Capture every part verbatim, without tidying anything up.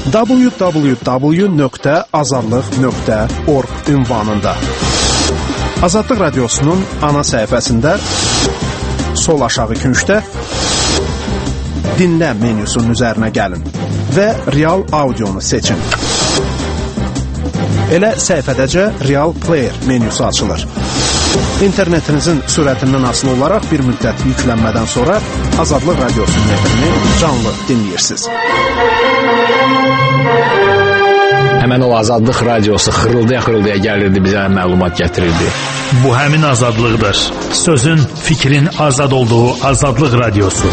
w w w nöqtə azadlıq nöqtə org ünvanında. Azadlıq Radiosu'nun ana səhifəsində sol aşağı küncdə dinlə menyusunun üzərinə gəlin və Real Audionu seçin. Elə səhifədəcə Real Player menyusu açılır. İnternetinizin sürətindən asılı olaraq bir müddət yüklənmədən sonra Azadlıq Radiosu'nun efrini canlı dinləyirsiniz. Həmən o Azadlıq Radiosu xırıldaya-xırıldaya gəlirdi, bizə məlumat gətirirdi. Bu həmin azadlıqdır. Sözün, fikrin azad olduğu Azadlıq Radiosu.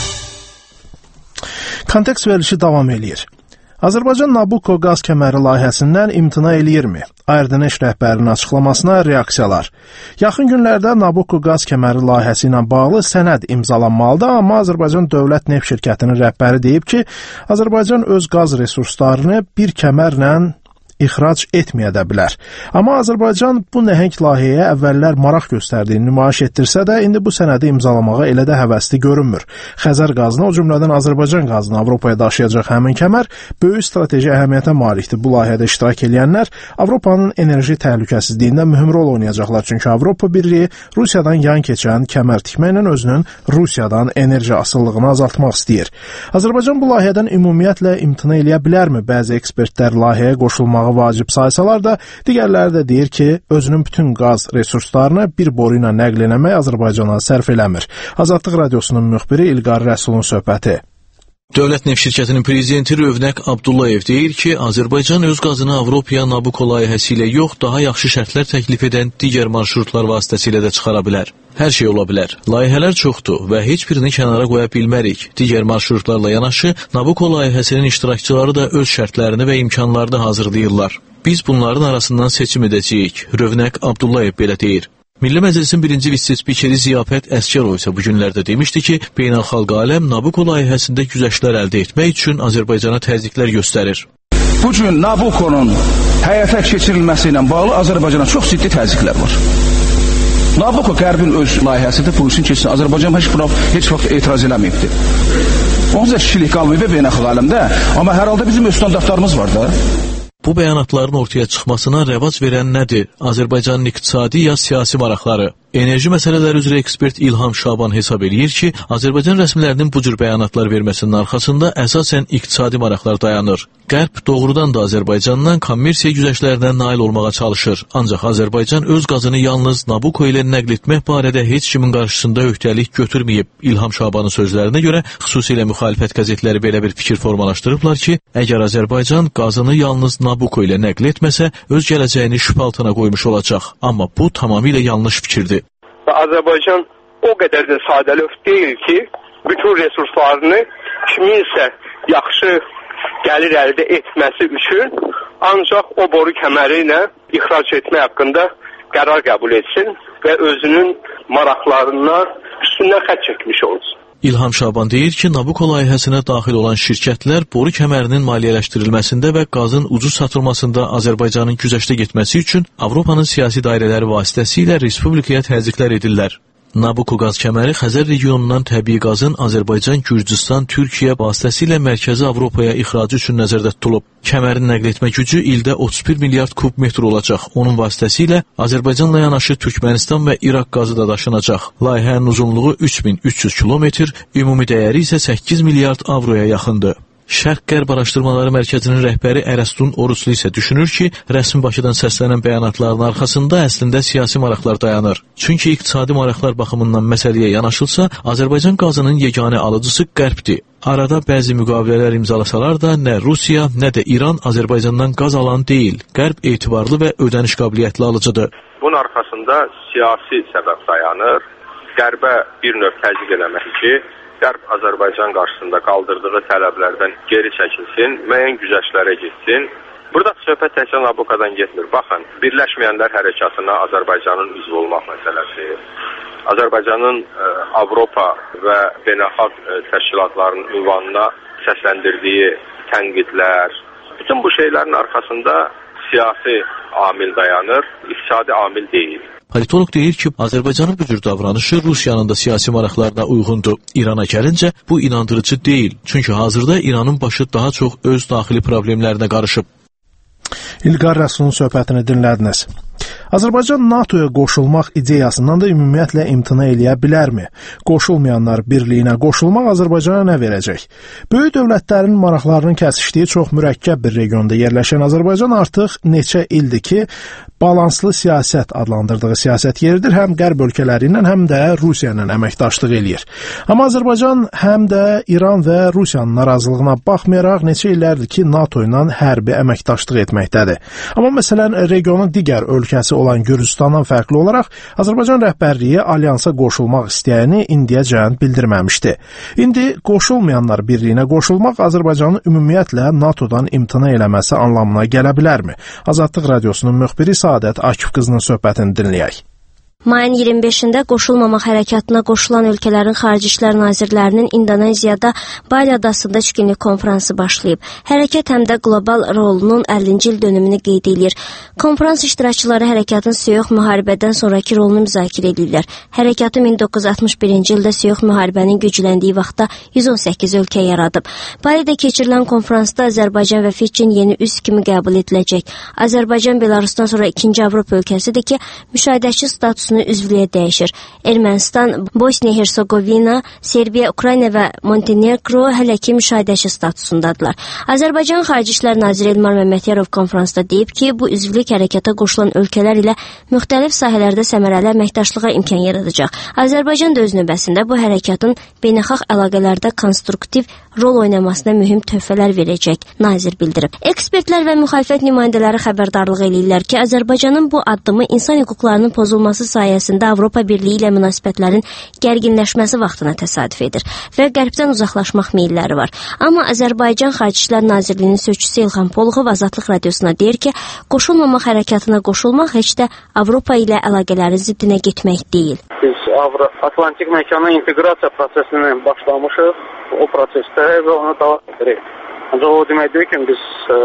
Kontekst verilişi davam eləyir. Azərbaycan Nabucco qaz kəməri layihəsindən imtina eləyirmi? Erdeneş rəhbərinin açıqlamasına reaksiyalar. Yaxın günlərdə Nabucco qaz kəməri layihəsi ilə bağlı sənəd imzalanmalıdır, amma Azərbaycan Dövlət Neft Şirkətinin rəhbəri deyib ki, Azərbaycan öz qaz resurslarını bir kəmərlə ixrac etməyə də bilər. Amma Azərbaycan bu nəhəng layihəyə əvvəllər maraq göstərdiyini nümayiş etdirsə də, indi bu sənədi imzalamağa elə də həvəsli görünmür. Xəzər qazını, o cümlədən Azərbaycan qazını Avropaya daşıyacaq həmin kəmər böyük strateji əhəmiyyətə malikdir. Bu layihədə iştirak edənlər Avropanın enerji təhlükəsizliyində mühüm rol oynayacaqlar. Çünki Avropa Birliyi Rusiyadan yan keçən kəmər tikməklə özünün Rusiyadan enerji asıllığını azaltmaq istəyir. Azərbaycan bu layihədən ümumiyyətlə imtina eləyə bilərmi? Bəzi ekspertlər layihəyə qoşulmağı vacib saysalar da, digərləri də deyir ki, özünün bütün qaz resurslarını bir boru ilə nəql eləmək Azərbaycana sərf eləmir. Azadlıq Radiosunun müxbiri İlqar Rəsulun söhbəti. Dövlət Neft Şirkətinin prezidenti Rövnəq Abdullayev deyir ki, Azərbaycan öz qazını Avropaya Nabucco layihəsi ilə yox, daha yaxşı şərtlər təklif edən digər marşrutlar vasitəsilə də çıxara bilər. Hər şey ola bilər. Layihələr çoxdur və heç birini kənara qoya bilmərik. Digər marşrutlarla yanaşı, Nabucco layihəsinin iştirakçıları da öz şərtlərini və imkanlarını hazırlayırlar. Biz bunların arasından seçim edəcəyik. Rövnəq Abdullayev belə deyir. Milli Məclisin birinci vitse-spikeri Ziyafət Əsgərov isə bu günlərdə demişdi ki, beynəlxalq aləm Nabucco layihəsində güzəştlər əldə etmək üçün Azərbaycana təzyiqlər göstərir. Bu gün Nabucco'nun həyata keçirilməsi ilə bağlı Azərbaycana çox ciddi təzyiqlər var. Nabucco Qərbin öz layihəsidir, bu üçün keçsin. Azərbaycan heç, heç vaxt etiraz eləməyibdir. Onca kişilik qalmayıb beynəlxalq aləmdə, amma hər halda bizim öz standartlarımız var da. Bu bəyanatların ortaya çıxmasına rəvac verən nədir? Azərbaycanın iqtisadi ya siyasi maraqları? Enerji məsələləri üzrə ekspert İlham Şaban hesab eləyir ki, Azərbaycan rəsmilərinin bu cür bəyanatlar verməsinin arxasında əsasən iqtisadi maraqlar dayanır. Qərb doğrudan da Azərbaycandan kommersiya güzəştlərinə nail olmağa çalışır. Ancaq Azərbaycan öz qazını yalnız Nabucco ilə nəql etmək barədə heç kimin qarşısında öhdəlik götürməyib. İlham Şabanın sözlərinə görə xüsusilə müxalifət qəzetləri belə bir fikir formalaşdırıblar ki, əgər Azərbaycan qazını yalnız Nabucco ilə nəql etməsə, öz gələcəyini şübhə altına qoymuş olacaq. Amma bu tamamilə yanlış fikirdir. Azərbaycan o qədər də sadəlöv deyil ki, bütün resurslarını kiminsə yaxşı gəlir əldə etməsi üçün ancaq o boru kəməri ilə ixrac etmək haqqında qərar qəbul etsin və özünün maraqlarından üstündən xətt çəkmiş olsun. İlham Şaban deyir ki, Nabucco layihəsinə daxil olan şirkətlər boru kəmərinin maliyyələşdirilməsində və qazın ucuz satılmasında Azərbaycanın güzəştə getməsi üçün Avropanın siyasi dairələri vasitəsilə respublikaya təzyiqlər edirlər. Nabucco qaz kəməri Xəzər regionundan təbii qazın Azərbaycan, Gürcüstan, Türkiyə vasitəsilə Mərkəzi Avropaya ixracı üçün nəzərdə tutulub. Kəmərin nəql etmə gücü ildə otuz bir milyard kub metr olacaq. Onun vasitəsilə Azərbaycanla yanaşı Türkmənistan və İraq qazı da daşınacaq. Layihənin uzunluğu üç min üç yüz kilometr, ümumi dəyəri isə səkkiz milyard avroya yaxındır. Şərq-Qərb Araşdırmaları Mərkəzinin rəhbəri Ərəstun Oruclu isə düşünür ki, rəsmi Bakıdan səslənən bəyanatların arxasında əslində siyasi maraqlar dayanır. Çünki iqtisadi maraqlar baxımından məsələyə yanaşılsa, Azərbaycan qazının yeganə alıcısı Qərbdir. Arada bəzi müqavilələr imzalasalar da nə Rusiya, nə də İran Azərbaycandan qaz alan deyil. Qərb etibarlı və ödəniş qabiliyyətli alıcıdır. Bunun arxasında siyasi səbəb dayanır. Qərbə bir növ təzyiq eləmək ki, Qərb Azərbaycan qarşısında qaldırdığı tələblərdən geri çəkilsin, müəyyən güzəştlərə getsin. Burada söhbət təkcə Nabucco'dan getmir. Baxın, Birləşməyənlər Hərəkatına Azərbaycanın üzv olmaq məsələsi, Azərbaycanın ə, Avropa və beynəlxalq təşkilatlarının ünvanına səsləndirdiyi tənqidlər, bütün bu şeylərin arxasında siyasi amil dayanır, iqtisadi amil deyil. Politolog deyir ki, Azərbaycanın bu cür davranışı Rusiyanın da siyasi maraqlarına uyğundur. İrana gəlincə, bu inandırıcı deyil. Çünki hazırda İranın başı daha çox öz daxili problemlərinə qarışıb. İlqar Rəsulun söhbətini dinlədiniz. Azərbaycan NATOya qoşulmaq ideyasından da ümumiyyətlə imtina eləyə bilərmi? Qoşulmayanlar birliyinə qoşulmaq Azərbaycana nə verəcək? Böyük dövlətlərin maraqlarının kəsişdiyi çox mürəkkəb bir regionda yerləşən Azərbaycan artıq neçə ildir ki, balanslı siyasət adlandırdığı siyasət yeridir, həm qərb ölkələri ilə, həm də Rusiya ilə əməkdaşlıq eləyir. Amma Azərbaycan həm də İran və Rusiyanın narazılığına baxmayaraq neçə illərdir ki, NATO ilə hərbi əməkdaşlıq etməkdədir. Amma məsələn, regionun digər ölkəsi olan Gürcüstandan fərqli olaraq Azərbaycan rəhbərliyi alyansa qoşulmaq istəyəni indiyəcən bildirməmişdi. İndi qoşulmayanlar birliyinə qoşulmaq Azərbaycanın ümumiyyətlə NATOdan imtina eləməsi anlamına gələ bilərmi? Azadlıq Radiosunun müxbiri Səadət Akif qızının söhbətini dinləyək. Mayın iyirmi beşində qoşulmamaq hərəkatına qoşulan ölkələrin xarici işlər nazirlərinin İndoneziyada Bali adasında üç günlük konfransı başlayıb. Hərəkat həm də qlobal rolunun əllinci il dönümünü qeyd edir. Konferans iştirakçıları hərəkatın soyuq müharibədən sonraki rolunu müzakirə edirlər. Hərəkatı min doqquz yüz altmış birinci ildə soyuq müharibənin gücləndiyi vaxtda yüz on səkkiz ölkə yaradıb. Balidə keçirilən konferansda Azərbaycan və Fiçin yeni üzv kimi qəbul ediləcək. Azərbaycan Belarusdan sonra ikinci Avropa ölkəsidir ki, müşahidəçi statusunu üzvlüyə dəyişir. Ermənistan, Bosniya-Hersegovina, Serbiya, Ukrayna və Montenegro hələ ki müşahidəçi statusundadırlar. Azərbaycan Xarici İşlər Naziri Elmar Məmmədiyarov konferansda deyib ki, bu üzvlük hərəkata qoşulan ölkələr ilə müxtəlif sahələrdə səmərəli əməkdaşlığa imkan yaradacaq. Azərbaycan da öz növbəsində bu hərəkatın beynəlxalq əlaqələrdə konstruktiv rol oynamasına mühüm töhfələr verəcək, nazir bildirib. Ekspertlər və müxalifət nümayəndələri xəbərdarlıq eləyirlər ki, Azərbaycanın bu addımı insan hüquqlarının pozulması sayəsində Avropa Birliyi ilə münasibətlərin gərginləşməsi vaxtına təsadüf edir və qərbdən uzaqlaşmaq meylləri var. Amma Azərbaycan Xarici İşlər Nazirliyinin sözçüsü İlham Poluxov Azadlıq Radiosuna deyir ki, qoşulmamaq hərəkatına qoşulmaq heç də Avropa ilə əlaqələrin ziddinə getmək deyil. Biz Avro-Atlantik məkana inteqrasiya prosesini başlamışıq, o prosesdə və ona davam edirik. Ancaq o demək deyir ki, biz e,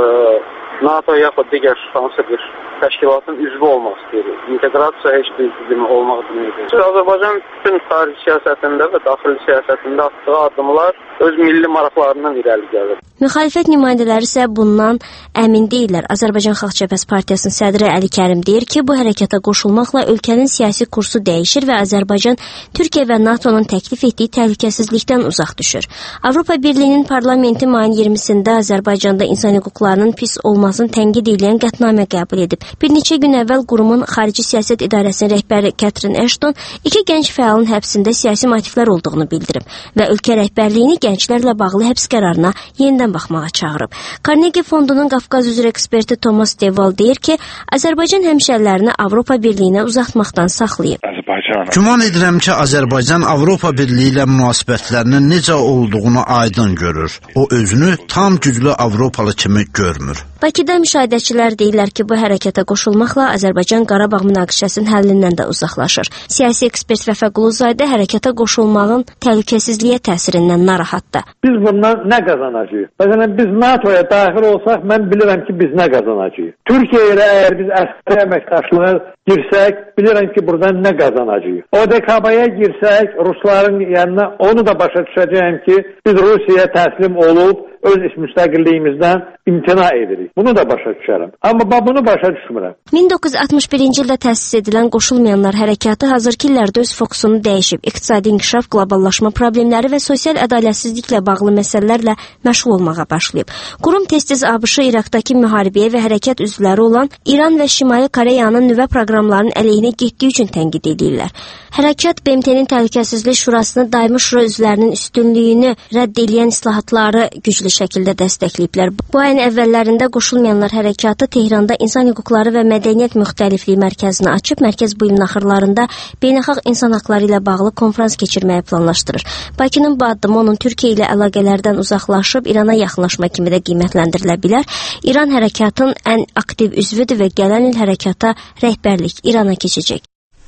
NATO yaxud digər hansı bir təşkilatın üzvü olmaq istəyirik. İnteqrasiya heç bir olmaq deməkdir. Azərbaycan bütün xarici siyasətində və daxili siyasətində atdığı addımlar öz milli maraqlarından irəli gəlir. Müxalifət nümayəndələri isə bundan əmin deyirlər. Azərbaycan Xalq Cəbhəsi Partiyasının sədri Əli Kərim deyir ki, bu hərəkata qoşulmaqla ölkənin siyasi kursu dəyişir və Azərbaycan Türkiyə və NATOnun təklif etdiyi təhlükəsizlikdən uzaq düşür. Avropa Birliyinin parlamenti mayın iyirmisində Azərbaycanda insan hüquqlarının pis olmasını tənqid edən qətnamə qəbul edib. Bir neçə gün əvvəl qurumun Xarici Siyasət İdarəsinin rəhbəri Catherine Ashton iki gənc fəalın həbsində siyasi motivlər olduğunu bildirib və ölkə rəhbərliyini gənclərlə bağlı həbs qərarına yenidən baxmağa çağırıb. Carnegie Fondunun Qafqaz üzrə eksperti Thomas Deval deyir ki, Azərbaycan həmşərilərini Avropa Birliyinə uzatmaqdan saxlayıb. Güman edirəm ki, Azərbaycan Avropa Birliyi ilə münasibətlərinin necə olduğunu aydın görür. O özünü tam güclü Avropalı kimi görmür. Bakıda müşahidəçilər deyirlər ki, bu hərəkətə qoşulmaqla Azərbaycan Qarabağ münaqişəsinin həllindən də uzaqlaşır. Siyasi ekspert Vəfa Quluzayda hərəkətə qoşulmağın təhlükəsizliyə təsirindən narahatdır. Biz bundan nə qazanacağıq? Məsələn, biz NATOya daxil olsaq, mən bilirəm ki, biz nə qazanacağıq. Türkiyə ilə əgər biz əskeri əməkdaşlığa girsək, bilirəm ki, buradan nə qazanacağıq. O D K B-yə girsək, Rusların yanına onu da başa düşəcəyəm ki, biz Rusiyaya təslim olub, öz iş müstəqilliyimizdən imtina edirik. Bunu da başa düşərəm. Amma bunu başa düşmürəm. min doqquz yüz altmış birinci ildə təsis edilən Qoşulmayanlar hərəkatı hazırki illərdə öz fokusunu dəyişib. İqtisadi inkişaf, qloballaşma problemləri və sosial ədalətsizliklə bağlı məsələlərlə məşğul olmağa başlayıb. Qurum tez-tez ABŞ-ı İraqdakı müharibəyə və hərəkat üzvləri olan İran və Şimali Koreyanın nüvə proqramlarının əleyhinə getdiyi üçün tənqid edirlər. Hərəkat B M T-nin Təhlükəsizlik Şurasını daimi şura üzvlərinin üstünlüyünü rədd edən islahatları güclü şəkildə dəstəkləyiblər. Bu ayın əvvəllərində Qoşulmayanlar hərəkatı Tehranda İnsan Hüquqları və Mədəniyyət Müxtəlifliyi mərkəzini açıb, mərkəz bu ilin axırlarında beynəlxalq insan haqları ilə bağlı konferans keçirməyi planlaşdırır. Bakının bu addımı onun Türkiyə ilə əlaqələrdən uzaqlaşıb İrana yaxınlaşma kimi də qiymətləndirilə bilər. İran hərəkatın ən aktiv üzvüdür və gələn il hərəkata rəhbərlik İrana keçəcək.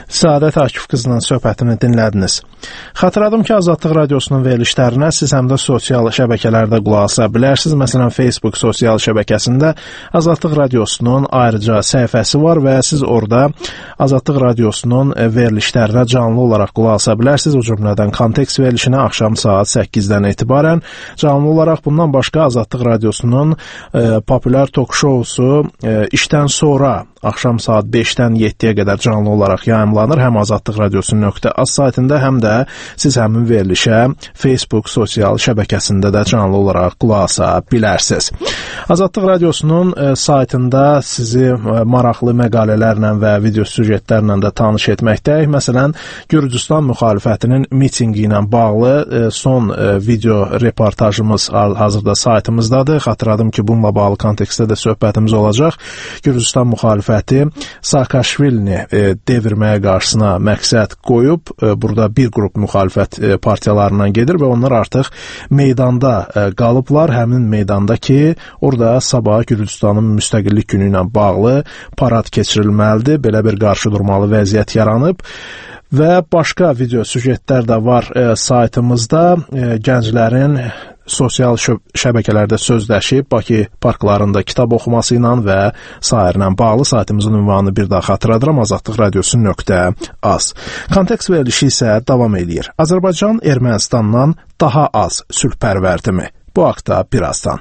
Səadət Akif qızının söhbətini dinlədiniz. Xatırladım ki, Azadlıq Radiosunun verilişlərinə siz həm də sosial şəbəkələrdə qulaq asa bilərsiniz. Məsələn, Facebook sosial şəbəkəsində Azadlıq Radiosunun ayrıca səhifəsi var və siz orada Azadlıq Radiosunun verilişlərinə canlı olaraq qulaq asa bilərsiniz. O cümlədən Kontekst verilişinə axşam saat səkkizdən etibarən canlı olaraq, bundan başqa Azadlıq Radiosunun e, populyar tok-şousu e, işdən sonra axşam saat beşdən yeddiyə qədər canlı olaraq yayımlanır. Həm Azadlıq Radiosu nöqtə az saytında, həm də siz həmin verilişə Facebook sosial şəbəkəsində də canlı olaraq qulaq asa bilərsiniz. Azadlıq Radiosunun e, saytında sizi e, maraqlı məqalələrlə və video süjetlərlə də tanış etməkdəyik. Məsələn, Gürcüstan müxalifətinin mitingi ilə bağlı e, son e, video reportajımız hazırda saytımızdadır. Xatırladım ki, bununla bağlı kontekstdə də söhbətimiz olacaq. Gürcüstan müxalifəti Saakashvilini e, devirməyə qarşısına məqsəd qoyub, e, burada bir qrup müxalifət e, partiyalarından gedir və onlar artıq meydanda e, qalıblar. Həmin meydanda ki, orada sabah Gürcüstanın müstəqillik günü ilə bağlı parad keçirilməlidir. Belə bir qarşıdurmalı vəziyyət yaranıb. Və başqa video süjetlər də var e, saytımızda. E, gənclərin sosial şəbəkələrdə sözləşib Bakı parklarında kitab oxuması ilə və sairlə bağlı. Saytımızın ünvanını bir daha xatırladıram, azadlıq radiosu nöqtə az. Kontekst verilişi isə davam edir. Azərbaycan Ermənistandan daha az sülhpərvərdimi? Bu haqda birazdan.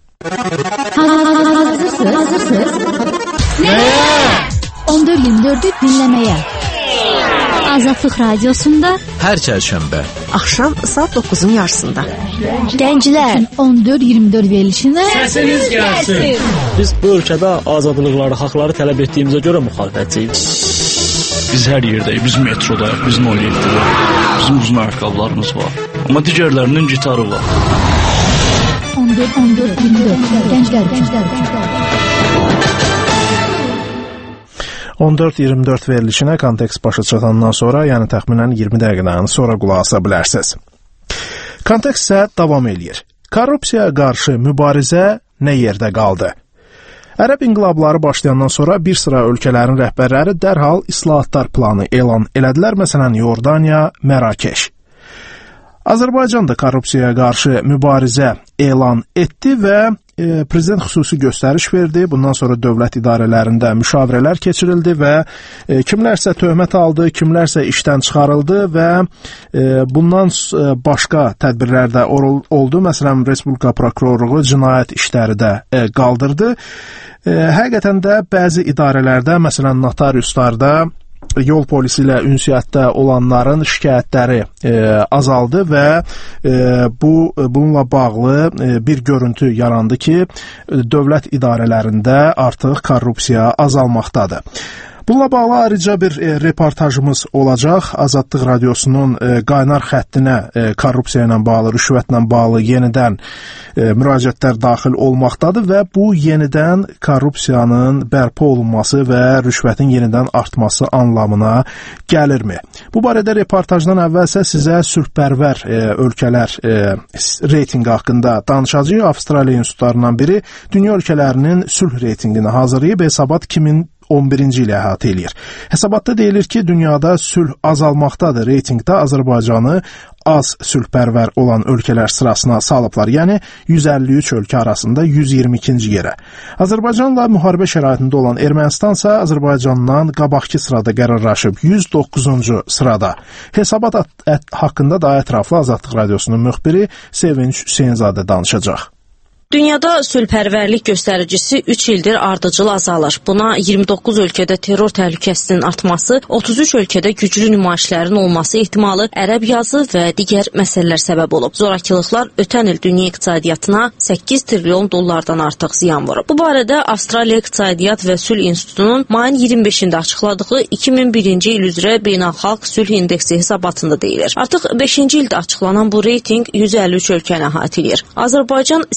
Hazırsınız? Hazırsınız? Nəyə? on dörd iyirmi dördü dinləməyə. Azadlıq Radiosunda hər çərşənbə axşam saat doqquzun yarısında. Gənclər on dörd iyirmi dörd verilişində səsiniz gəlsin. Biz bu ölkədə azadlıqları, haqları tələb etdiyimizə görə müxalifətçiyik. Biz hər yerdəyik, biz metrodayıq, biz nol yeddidəyik, bizim uzun ayaqqabılarımız var. Amma digərlərinin gitarı var. on dörd on dörd iyirmi dörd Gənclər, gənclər, gənclər. on dörd iyirmi dörd verilişinə kontekst başa çatandan sonra, yəni təxminən iyirmi dəqiqədən sonra qulaq asa bilərsiniz. Kontekst isə davam eləyir. Korrupsiyaya qarşı mübarizə nə yerdə qaldı? Ərəb inqilabları başlayandan sonra bir sıra ölkələrin rəhbərləri dərhal islahatlar planı elan elədilər. Məsələn, Yordaniya, Mərakeş. Azərbaycan da korrupsiyaya qarşı mübarizə elan etdi və e, prezident xüsusi göstəriş verdi. Bundan sonra dövlət idarələrində müşavirələr keçirildi və e, kimlərsə töhmət aldı, kimlərsə işdən çıxarıldı və e, bundan e, başqa tədbirlər də oldu. Məsələn, Respublika prokurorluğu cinayət işləri də e, qaldırdı. E, həqiqətən də bəzi idarələrdə, məsələn, notariuslarda yol polisi ilə ünsiyyətdə olanların şikayətləri e, azaldı və e, bu bununla bağlı e, bir görüntü yarandı ki, dövlət idarələrində artıq korrupsiya azalmaqdadır. Bununla bağlı ayrıca bir e, reportajımız olacaq. Azadlıq Radiosunun e, qaynar xəttinə e, korrupsiya ilə bağlı, rüşvətlə bağlı yenidən e, müraciətlər daxil olmaqdadır və bu yenidən korrupsiyanın bərpa olunması və rüşvətin yenidən artması anlamına gəlirmi? Bu barədə reportajdan əvvəlsə sizə sülhpərvər e, ölkələr e, reytinqi haqqında danışacağıq. Avstraliya institutlarından biri dünya ölkələrinin sülh reytinqini hazırlayıb, hesabat iki min on birinci ilə əhatə eləyir. Hesabatda deyilir ki, dünyada sülh azalmaqdadır. Reytingdə Azərbaycanı az sülhpərvər olan ölkələr sırasına salıblar. Yəni yüz əlli üç ölkə arasında yüz iyirmi ikinci yerə. Azərbaycanla müharibə şəraitində olan Ermənistansa Azərbaycandan qabaqki sırada qərarlaşıb yüz doqquzuncu sırada. Hesabat haqqında daha ətraflı Azadlıq Radiosunun müxbiri Sevinç Hüseynzadə danışacaq. Dünyada sülhpərvərlik göstəricisi üç ildir ardıcıl azalır. Buna iyirmi doqquz ölkədə terror təhlükəsinin artması, otuz üç ölkədə güclü nümayişlərin olması ehtimalı, ərəb yazı və digər məsələlər səbəb olub. Zorakılıqlar ötən il dünya iqtisadiyyatına səkkiz trilyon dollardan artıq ziyan vurub. Bu barədə Avstraliya İqtisadiyyat və Sülh İnstitutunun mayın iyirmi beşində açıqladığı iki min birinci il üzrə beynəlxalq sülh indeksi hesabatında deyilir. Artıq beşinci ildə açıqlanan bu reytinq yüz əlli üç ölkəni əhatə edir. Azərbaycan siyahıda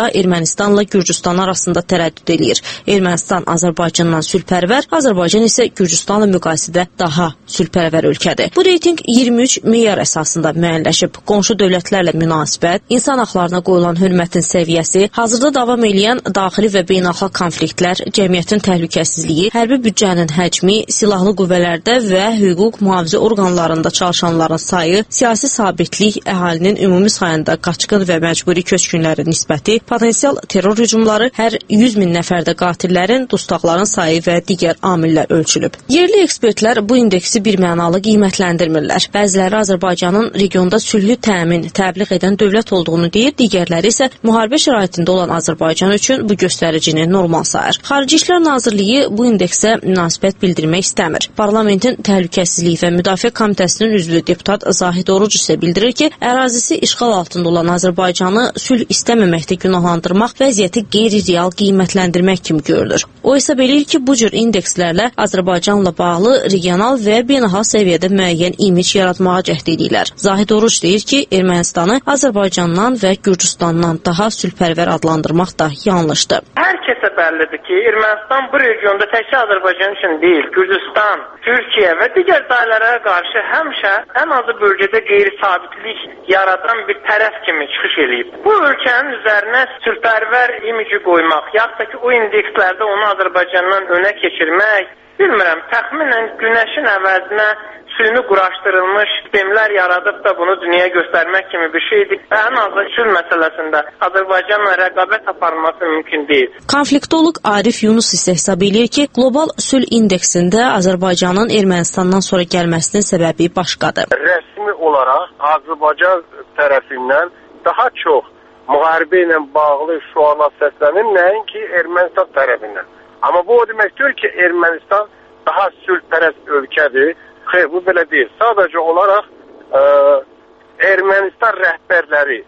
Ermənistanla Gürcüstan arasında tərəddüd eləyir. Ermənistan Azərbaycandan sülhpərvər, Azərbaycan isə Gürcüstanla müqayisədə daha sülhpərvər ölkədir. Bu reytinq iyirmi üç meyar əsasında müəyyənləşib. Qonşu dövlətlərlə münasibət, insan haqlarına qoyulan hörmətin səviyyəsi, hazırda davam edən daxili və beynəlxalq konfliktlər, cəmiyyətin təhlükəsizliyi, hərbi büdcənin həcmi, silahlı qüvvələrdə və hüquq mühafizə orqanlarında çalışanların sayı, siyasi sabitlik, əhalinin ümumi sayında qaçqın və məcburi köçkünlərin nisbəti, potensial terror hücumları, hər yüz min nəfərdə qatillərin, dustaqların sayı və digər amillər ölçülüb. Yerli ekspertlər bu indeksi birmənalı qiymətləndirmirlər. Bəziləri Azərbaycanın regionda sülhü təmin, təbliğ edən dövlət olduğunu deyir, digərləri isə müharibə şəraitində olan Azərbaycan üçün bu göstəricini normal sayır. Xarici İşlər Nazirliyi bu indeksə münasibət bildirmək istəmir. Parlamentin Təhlükəsizlik və Müdafiə Komitəsinin üzvü deputat Zahid Oruc isə bildirir ki, ərazisi işğal altında olan Azərbaycanı sülh istəməməkdə günahlandırmaq vəziyyəti qeyri-real qiymətləndirmək kimi görülür. O hesab eləyir ki, bu cür indekslərlə Azərbaycanla bağlı regional və beynəlxalq səviyyədə müəyyən imic yaratmağa cəhd edirlər. Zahid Oruc deyir ki, Ermənistanı Azərbaycandan və Gürcüstandan daha sülhpərvər adlandırmaq da yanlışdır. Hər kəsə bəllidir ki, Ermənistan bu regionda təkcə Azərbaycan üçün deyil, Gürcüstan, Türkiyə və digər dayılara qarşı həmişə ən azı bölgədə qeyri-sabitlik yaradan bir tərəf kimi çıxış edib. Bu ölkənin üzərinə sülhpərvər imici qoymaq, yaxud da ki, o indekslərdə onu Azərbaycandan önə keçirmək, bilmirəm, təxminən günəşin əvəzinə sülhü quraşdırılmış sistemlər yaradıb da bunu dünyaya göstərmək kimi bir şeydir. Və ən azı sülh məsələsində Azərbaycanla rəqabət aparılması mümkün deyil. Konfliktoloq Arif Yunus isə hesab eləyir ki, qlobal sülh indeksində Azərbaycanın Ermənistandan sonra gəlməsinin səbəbi başqadır. Rəsmi olaraq Azərbaycan tərəfindən daha çox müharibə ilə bağlı şüarlar səslənir, nəinki Ermənistan tərəfindən. Amma bu o deməkdir ki, Ermənistan daha sülhpərəst ölkədir. Xeyr, bu belə deyil. Sadəcə olaraq ə, Ermənistan rəhbərləri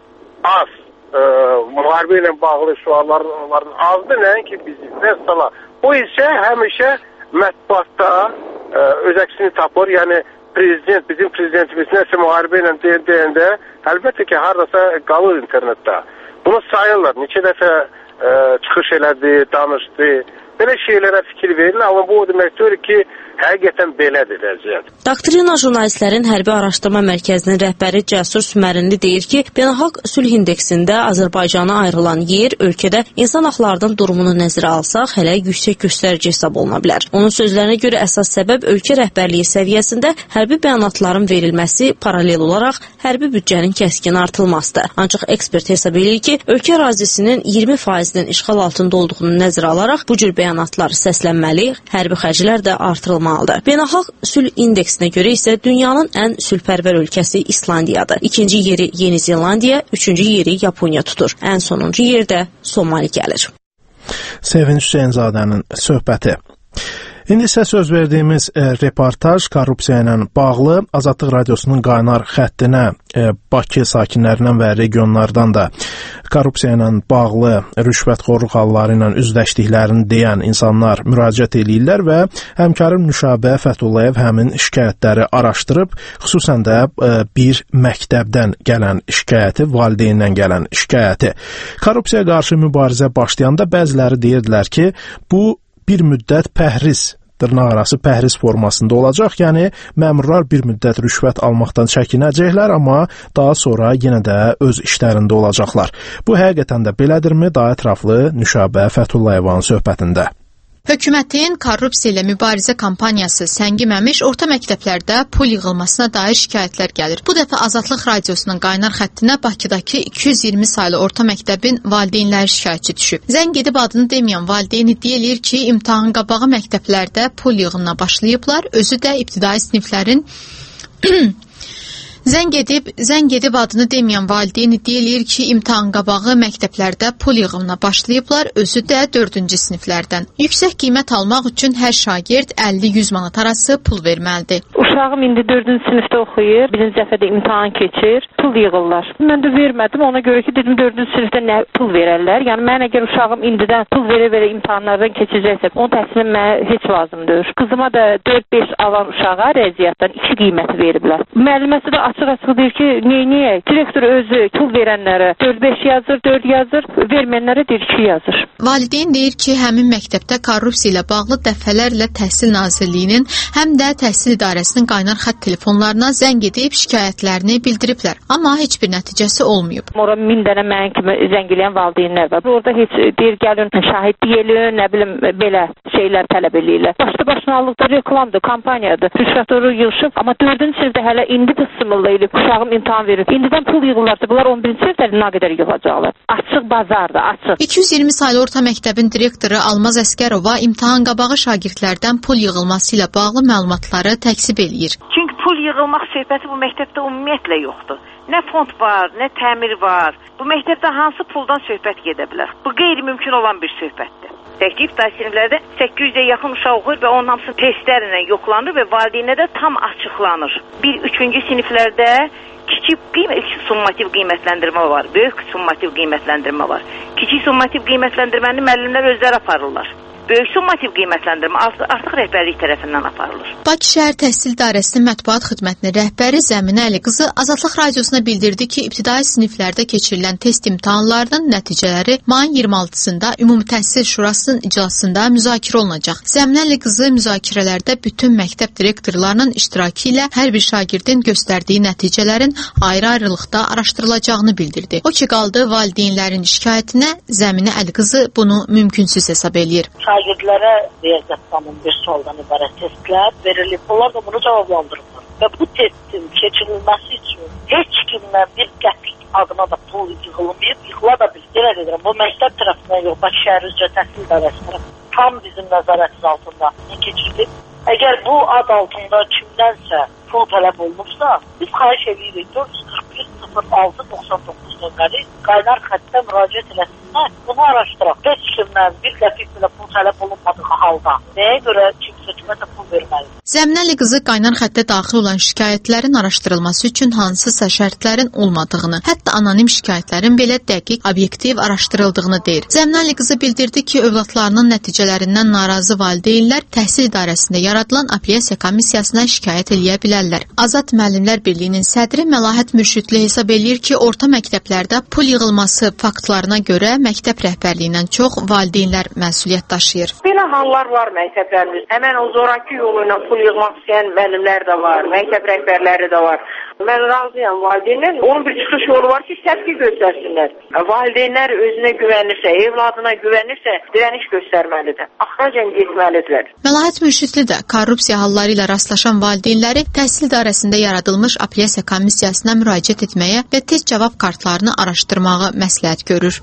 az, ə, müharibə ilə bağlı şüarların azdır, nəinki bizim. Mesela, bu isə həmişə mətbuatda ə, öz əksini tapır. Yəni, prezident, bizim prezidentimiz nəsə müharibə ilə deyəndə, əlbəttə ki, haradasa qalır internetdə. Bunu sayırlar. Neçə dəfə ə, çıxış elədi, danışdı. Belə şeylərə fikir verirlər, amma bu o deməkdir ki, həqiqətən belədir vəziyyət. Doktrina Jurnalistlərin Hərbi Araşdırma Mərkəzinin rəhbəri Cəsur Sümərinli deyir ki, beynəlxalq sülh indeksində Azərbaycana ayrılan yer ölkədə insan haqlarının durumunu nəzərə alsaq hələ yüksək göstərici hesab oluna bilər. Onun sözlərinə görə əsas səbəb ölkə rəhbərliyi səviyyəsində hərbi bəyanatların verilməsi, paralel olaraq hərbi büdcənin kəskin artılmasıdır. Ancaq ekspert hesab edir ki, ölkə ərazisinin iyirmi faizinin işğal altında olduğunu nəzərə alaraq bu cür bəyanatlar səslənməli, hərbi xərclər də artırılmalıdır. Beynəlxalq sülh indeksinə görə isə dünyanın ən sülhpərvər ölkəsi İslandiyadır. İkinci yeri Yeni Zelandiya, üçüncü yeri Yaponiya tutur. Ən sonuncu yerdə Somali gəlir. Sevinç Hüseynzadənin söhbəti. İndi isə söz verdiyimiz e, reportaj korrupsiya ilə bağlı Azadlıq Radiosunun qaynar xəttinə e, Bakı sakinlərindən və regionlardan da korrupsiya ilə bağlı rüşvətxorluq halları ilə üzləşdiklərini deyən insanlar müraciət edirlər və həmkarım Nüşabə Fəthullayev həmin şikayətləri araşdırıb, xüsusən də e, bir məktəbdən gələn şikayəti, valideyndən gələn şikayəti. Korrupsiya qarşı mübarizə başlayanda bəziləri deyirdilər ki, bu bir müddət pəhriz, dırnaqarası pəhriz formasında olacaq, yəni məmurlar bir müddət rüşvət almaqdan çəkinəcəklər, amma daha sonra yenə də öz işlərində olacaqlar. Bu həqiqətən də belədirmi? Daha ətraflı Nüşabə Fəthullayevanın söhbətində. Hökumətin korrupsiya ilə mübarizə kampaniyası səngiməmiş orta məktəblərdə pul yığılmasına dair şikayətlər gəlir. Bu dəfə Azadlıq Radiosunun qaynar xəttinə Bakıdakı iki yüz iyirmi saylı orta məktəbin valideynləri şikayətçi düşüb. Zəng edib adını deməyən valideyn iddia eləyir ki, imtahan qabağı məktəblərdə pul yığımına başlayıblar, özü də ibtidai siniflərin Zəng edib, zəng edib adını deməyən valideyn iddia eləyir ki, imtahan qabağı məktəblərdə pul yığımına başlayıblar, özü də dördüncü siniflərdən. Yüksək qiymət almaq üçün hər şagird əlli yüz manat arası pul verməlidir. Uşağım indi dördüncü sinifdə oxuyur, birinci dəfədə imtahan keçir, pul yığırlar. Mən də vermədim, ona görə ki, dedim dördüncü sinifdə nə pul verərlər. Yəni mən əgər uşağım indidən pul verə-verə imtahanlardan keçəcəksə, onun təhsilin mənə heç lazımdır. Qızıma da dörd beş alan uşağa rəziyyatdan iki qiyməti veriblər. Müəlliməsi də açıq-açıq deyir ki, niyə? Direktor özü pul verənlərə dörd beş yazır, dörd yazır, verməyənlərə deyir iki yazır. Valideyn deyir ki, həmin məktəbdə korrupsiya ilə bağlı dəfələrlə Təhsil Nazirliyinin, həm də Təhsil İdarəsinin qaynar xətt telefonlarına zəng edib şikayətlərini bildiriblər. Amma heç bir nəticəsi olmayıb. Ora min dənə mənim kimi zəng eləyən valideynlər var. Orada heç deyir gəlin şahidlik elin, nə bilim belə şeylər tələb eləyirlər. Başlı başınalıqda reklamdır, kampaniyadır. Rüşvətləri yığışıb, amma dördüncü sinifdə hələ indi qısmında elib uşağım imtahan verir. İndidən pul yığırlarsa bunlar on birinci sinifdə nə qədər yığacaqlar? Açıq bazardır, açıq. iki yüz iyirmi saylı orta məktəbin direktoru Almaz Əskərova imtahan qabağı şagirdlərdən pul yığılması ilə bağlı məlumatları təksib eləyir. Çünki pul yığılmaq söhbəti bu məktəbdə ümumiyyətlə yoxdur. Nə fond var, nə təmir var. Bu məktəbdə hansı puldan söhbət gedə bilər? Bu qeyri-mümkün olan bir söhbətdir. Təkcə ibtidai siniflərdə səkkiz yüzə yaxın uşaq oxuyur və onun hamısı testlərlə yoxlanır və valideynə də tam açıqlanır. Bir üçüncü siniflərdə kiçik qiymət, summativ qiymətləndirmə var, böyük summativ qiymətləndirmə var. Kiçik summativ qiymətləndirməni müəllimlər özləri aparırlar. Böyük summativ qiymətləndirmə artıq rəhbərlik tərəfindən aparılır. Bakı şəhər Təhsil İdarəsinin mətbuat xidmətinin rəhbəri Zəminə Əli qızı Azadlıq Radiosuna bildirdi ki, ibtidai siniflərdə keçirilən test imtahanlarının nəticələri mayın iyirmi altısında Ümumi Təhsil Şurasının iclasında müzakirə olunacaq. Zəminə Əli qızı müzakirələrdə bütün məktəb direktorlarının iştirakı ilə hər bir şagirdin göstərdiyi nəticələrin ayrı-ayrılıqda araşdırılacağını bildirdi. O ki, qaldı valideynlərin şikayətinə, Zəminə Əli qızı bunu mümkünsüz hesab eləyir. Şagirdlərə riyaziyyatdan bir sualdan ibarət testlər verilib. Onlar da bunu cavablandırırlar. Və bu testin keçirilməsi üçün heç kimdən bir qəpik adına da pul yığılmayıb, yığıla da bilir. Yenə deyirəm, bu məktəb tərəfindən yox, Bakı şəhər üzrə Təhsil İdarəsi tərəfindən tam bizim nəzarətimiz altında keçirilib. Əgər bu ad altında kimdənsə pul tələb olunubsa, biz xahiş edirik dörd yüz qırx bir sıfır altı doxsan doqquz nömrəli qaynar xəttə müraciət eləsinlər, bunu araşdıraq. Heç kimdən bir qəpik belə pul tələb olunmadığı halda nəyə görə kimsə kimə də pul verməlidir? Zəminəli qızı qaynar xəttə daxil olan şikayətlərin araşdırılması üçün hansısa şərtlərin olmadığını, hətta anonim şikayətlərin belə dəqiq, obyektiv araşdırıldığını deyir. Zəminəli qızı bildirdi ki, övladlarının nəticələrindən narazı valideynlər Təhsil İdarəsində yaradılan apellyasiya komissiyasına şikayət eləyə bilərlər. Azad Müəllimlər Birliyinin sədri Məlahət Mürşidli hesab eləyir ki, orta məktəblərdə pul yığılması faktlarına görə məktəb rəhbərliyindən çox valideynlər məsuliyyət daşıyır. Belə hallar var məktəblərimiz. Həmən o zorakı yolu ilə pul yığmaq istəyən müəllimlər də var, məktəb rəhbərləri də var. Mən razıyam valideynlər. Onun bir çıxış yolu var ki, təpki göstərsinlər. Valideynlər özünə güvənirsə, evladına güvənirsə, dirəniş göstərməlidir. Axıracan getməlidirlər. Məlahət Mürşidli də korrupsiya halları ilə rastlaşan valideynləri Təhsil İdarəsində yaradılmış apellyasiya komissiyasına müraciət etməyə və tez cavab kartlarını araşdırmağı məsləhət görür.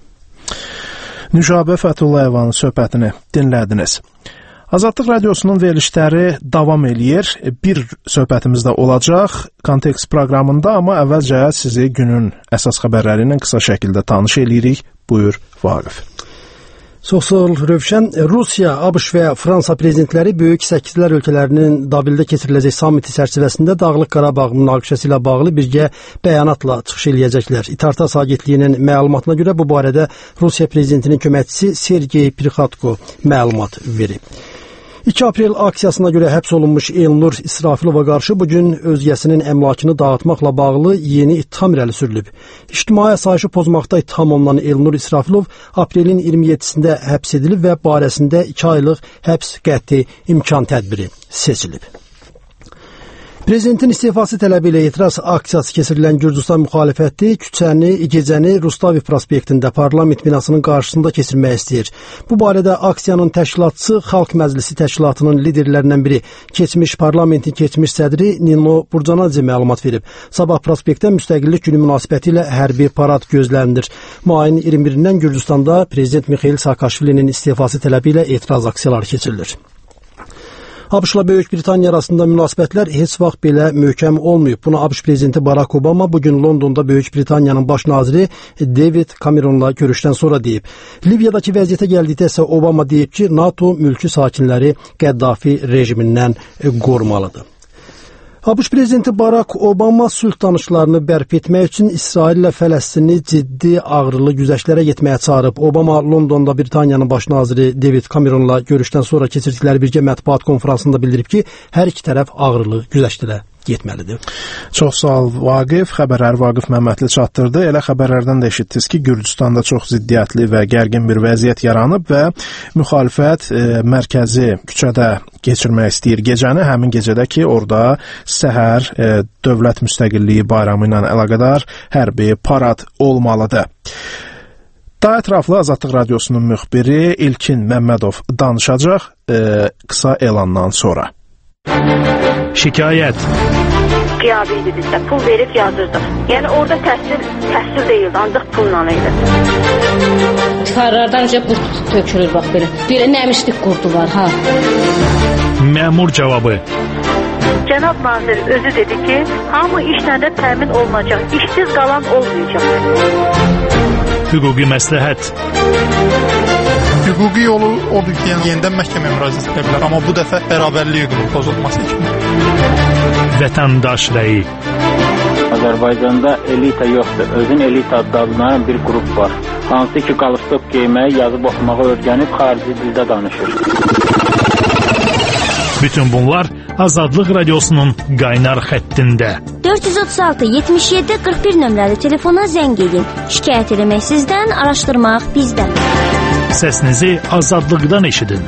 Nüjabə Fəthullayevanın söhbətini dinlədiniz. Azadlıq Radiosunun verilişləri davam eləyir. Bir söhbətimiz də olacaq Kontekst proqramında, amma əvvəlcə sizi günün əsas xəbərləri ilə qısa şəkildə tanış eləyirik. Buyur Vaqif. Çox sağ ol Rövşən. Rusiya, ABŞ və Fransa prezidentləri böyük səkizlər ölkələrinin Dabildə keçiriləcək samiti çərçivəsində Dağlıq Qarabağ münaqişəsi ilə bağlı birgə bəyanatla çıxış eləyəcəklər. İTARTAS agentliyinin məlumatına görə bu barədə Rusiya prezidentinin köməkçisi Sergey Prixatko məlumat verib. iki aprel aksiyasına görə həbs olunmuş Elnur İsrafilova qarşı bugün özgəsinin əmlakını dağıtmaqla bağlı yeni ittiham irəli sürülüb. İctimai asayişi pozmaqda ittiham olunan Elnur İsrafilov aprelin iyirmi yeddisində həbs edilib və barəsində iki aylıq həbs qəti imkan tədbiri seçilib. Prezidentin istifası tələbi ilə etiraz aksiyası keçirilən Gürcüstan müxalifəti küçəni, gecəni Rustavi prospektində parlament binasının qarşısında keçirmək istəyir. Bu barədə aksiyanın təşkilatçısı Xalq Məclisi təşkilatının liderlərindən biri, keçmiş parlamentin keçmiş sədri Nino Burcanadze məlumat verib. Sabah prospektdə müstəqillik günü münasibəti ilə hərbi parad gözlənilir. Mayın iyirmi birindən Gürcüstanda prezident Mixail Saakashvilinin istifası tələbi ilə etiraz aksiyaları keçirilir. ABŞ-la Böyük Britaniya arasında münasibətlər heç vaxt belə möhkəm olmayıb. Bunu ABŞ prezidenti Barack Obama bugün Londonda Böyük Britaniyanın baş naziri David Cameron'la görüşdən sonra deyib. Liviyadakı vəziyyətə gəldikdə isə Obama deyib ki, NATO mülki sakinləri Qəddafi rejimindən qorumalıdır. ABŞ prezidenti Barack Obama sülh danışıqlarını bərpa etmək üçün İsrail ilə Fələstini ciddi ağrılı güzəştlərə getməyə çağırıb. Obama Londonda Britaniyanın baş naziri David Cameron'la görüşdən sonra keçirdikləri birgə mətbuat konfransında bildirib ki, hər iki tərəf ağrılı güzəştlərə getməlidir. Çox sağ ol Vaqif. Xəbərləri Vaqif Məmmədli çatdırdı. Elə xəbərlərdən də eşitdiniz ki, Gürcüstanda çox ziddiyyətli və gərgin bir vəziyyət yaranıb və müxalifət e, mərkəzi küçədə keçirmək istəyir gecəni. Həmin gecədə ki, orada səhər e, dövlət müstəqilliyi bayramı ilə əlaqədar hərbi parad olmalıdır. Daha ətraflı Azadlıq Radiosunun müxbiri İlkin Məmmədov danışacaq e, qısa elandan sonra. Şikayət. Qiyabi idi bizdə, pul verib yazırdıq. Yəni orada təhsil, təhsil deyildi, ancaq pulla idi. Tikarlardan önce burt tökülür bax belə. Belə nəmişlik qurdular ha. Məmur cavabı. Cənab nazir özü dedi ki, hamı işlə də təmin olunacaq, işsiz qalan olmayacaq. Hüquqi məsləhət. Hüquqi yolu odur ki, yəni yenidən məhkəməyə müraciət edə bilər, amma bu dəfə bərabərlik hüququnun pozulması kimi. Vətəndaş rəyi. Azərbaycanda elita yoxdur, özün elita adlanan bir qrup var. Hansı ki, qalstok geyməyi, yazıb oxumağı öyrənib xarici dildə danışır. Bütün bunlar Azadlıq Radiosunun qaynar xəttində. dörd yüz otuz altı yetmiş yeddi qırx bir nömrəli telefona zəng edin. Şikayət eləmək sizdən, araşdırmaq bizdən. Səsinizi Azadlıqdan eşidin.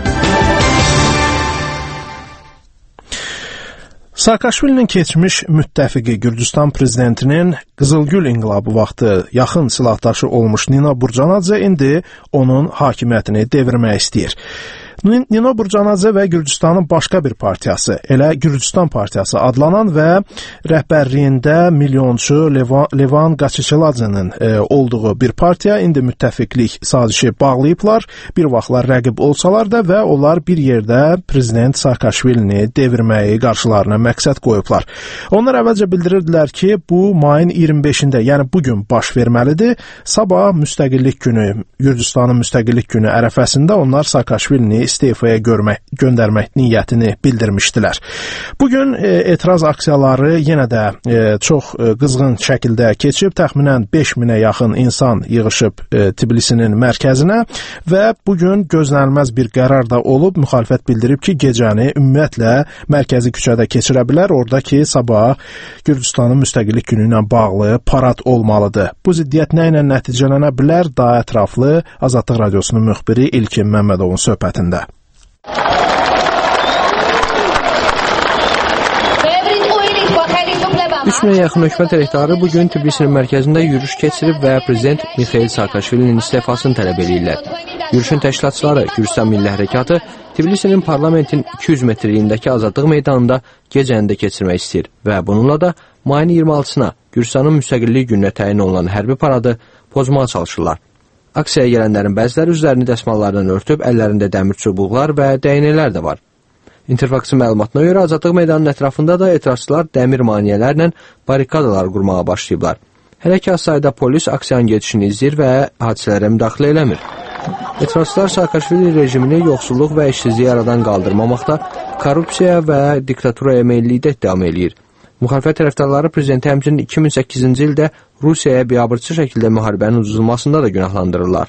Saakashvilinin keçmiş müttəfiqi Gürcüstan prezidentinin Qızılgül inqilabı vaxtı yaxın silahdaşı olmuş Nino Burcanadze indi onun hakimiyyətini devirmək istəyir. Nino Burcanadze və Gürcüstanın başqa bir partiyası, elə Gürcüstan partiyası adlanan və rəhbərliyində milyonçu Levan, Levan Qaçiçeladzenin e, olduğu bir partiya indi müttəfiqlik sazişi bağlayıblar. Bir vaxtlar rəqib olsalar da və onlar bir yerdə prezident Saakashvilini devirməyi qarşılarına məqsəd qoyublar. Onlar əvvəlcə bildirirdilər ki, bu mayın iyirmi beşində, yəni bugün baş verməlidir. Sabah müstəqillik günü, Gürcüstanın müstəqillik günü ərəfəsində onlar Saakashvilini istefaya görmək, göndərmək niyyətini bildirmişdilər. Bugün e, etiraz aksiyaları yenə də e, çox e, qızğın şəkildə keçib, təxminən beş minə yaxın insan yığışıb e, Tbilisinin mərkəzinə və bugün gözlənilməz bir qərar da olub, müxalifət bildirib ki, gecəni ümumiyyətlə mərkəzi küçədə keçirə bilər, orada ki, sabah Gürcüstanın müstəqillik günü ilə bağlı parad olmalıdır. Bu ziddiyyət nə ilə nəticələnə bilər? Daha ətraflı Azadlıq Radiosunun müxbiri İlkin Məmmədovun söhbətində. üç minə yaxın hökumət tərəfdarı bugün Tbilisinin mərkəzində yürüyüş keçirib və prezident Mikhail Saakashvilinin istefasını tələb edirlər. Yürüyüşün təşkilatçıları Gürcüstan Milli Hərəkatı Tbilisinin parlamentin iki yüz metrliyindəki Azadlıq meydanında gecəni də keçirmək istəyir və bununla da mayın iyirmi altısına Gürcüstanın müstəqillik gününə təyin olunan hərbi paradı pozmağa çalışırlar. Aksiyaya gələnlərin bəziləri üzlərini dəsmallardan örtüb, əllərində dəmir çubuqlar və dəyənəklər də var. İnterfaksın məlumatına görə Azadlıq meydanının ətrafında da etirazçılar dəmir maneələrlə barikadalar qurmağa başlayıblar. Hələ ki, az sayda polis aksiyanın gedişini izləyir və hadisələrə müdaxilə eləmir. Etirazçılar Saakashvili rejimini yoxsulluq və işsizliyi aradan qaldırmamaqda korrupsiya və diktaturaya meyillikdə iddiam eləyir. Müxalifət tərəfdarları prezidenti həmçinin iki min səkkizinci ildə Rusiyaya biabırçı şəkildə müharibənin uzulmasında da günahlandırırlar.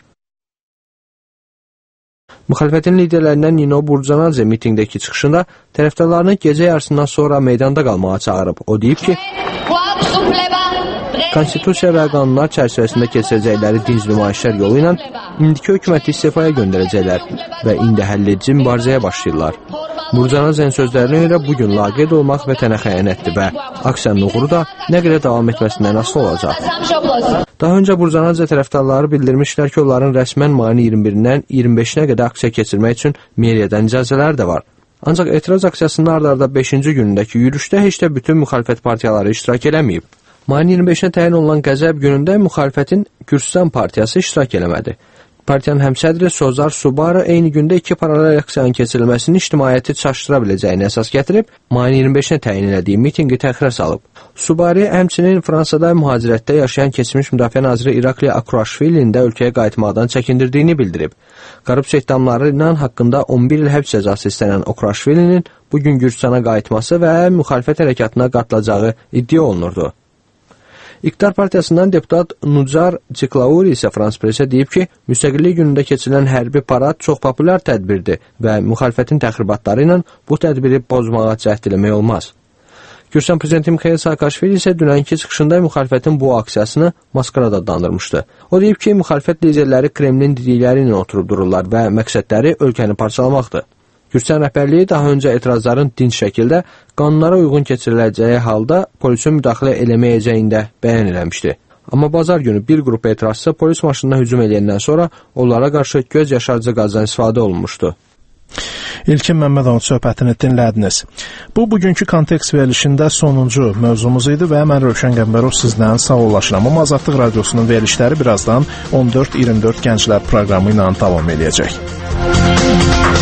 Müxalifətin liderlərindən Nino Burcanadze mitinqdəki çıxışında tərəfdarlarını gecə yarısından sonra meydanda qalmağa çağırıb. O deyib ki, konstitusiya və qanunlar çərçivəsində keçirəcəkləri dinc nümayişlər yolu ilə indiki hökuməti istifaya göndərəcəklər və indi həlledici mübarizəyə başlayırlar. Burcanadze'nin sözlərinə görə bugün laqeyd olmaq vətənə xəyanətdir və aksiyanın uğuru da nə qədər davam etməsindən asılı olacaq. Daha öncə Burcanadze tərəfdarları bildirmişlər ki, onların rəsmən mayın iyirmi birindən iyirmi beşinə qədər aksiya keçirmək üçün meriyadan icazələri də var. Ancaq etiraz aksiyasının ard-arda beşinci günündəki yürüyüşdə heç də bütün müxalifət partiyaları iştirak eləməyib. Mayın iyirmi beşinə təyin olunan qəzəb günündə müxalifətin Gürcüstan partiyası iştirak eləmədi. Partiyanın həmsədri Sozar Subaru eyni gündə iki paralel aksiyanın keçirilməsini ictimaiyyəti çaşdıra biləcəyini əsas gətirib, mayın iyirmi beşinə təyin elədiyi mitinqi təxirə salıb. Subaru həmçinin Fransada mühacirətdə yaşayan keçmiş müdafiə naziri İrakli Akuraşvilinin də ölkəyə qayıtmaqdan çəkindirdiyini bildirib. Korrupsiya ittihamları ilə haqqında on bir il həbs cəzası istənən Akuraşvilinin bugün Gürcüstana qayıtması və müxalifət hərəkatına qatılacağı iddia olunurdu. İqtidar partiyasından deputat Nucar Ciklauri isə Frans Presə deyib ki, müstəqillik günündə keçirilən hərbi parad çox populyar tədbirdir və müxalifətin təxribatları ilə bu tədbiri pozmağa cəhd eləmək olmaz. Gürcüstan prezidenti Mikhail Saakashvili isə dünənki çıxışında müxalifətin bu aksiyasını maskarad adlandırmışdı. O deyib ki, müxalifət liderləri Kremlin dedikləri ilə oturub dururlar və məqsədləri ölkəni parçalamaqdır. Gürcüstan rəhbərliyi daha öncə etirazların dinc şəkildə qanunlara uyğun keçiriləcəyi halda polisin müdaxilə eləməyəcəyində bəyan eləmişdi. Amma bazar günü bir qrup etirazçı polis maşınına hücum edəndən sonra onlara qarşı göz yaşarıcı qazdan istifadə olunmuşdu. İlkin Məmmədovun söhbətini dinlədiniz. Bu, bugünkü kontekst verilişində sonuncu mövzumuz idi və mən Rövşən Qəmbərov sizdən sağollaşıram. Amma Azadlıq Radiosunun verilişləri birazdan on dörd iyirmi dörd Gənclər proqramı ilə davam edəcək.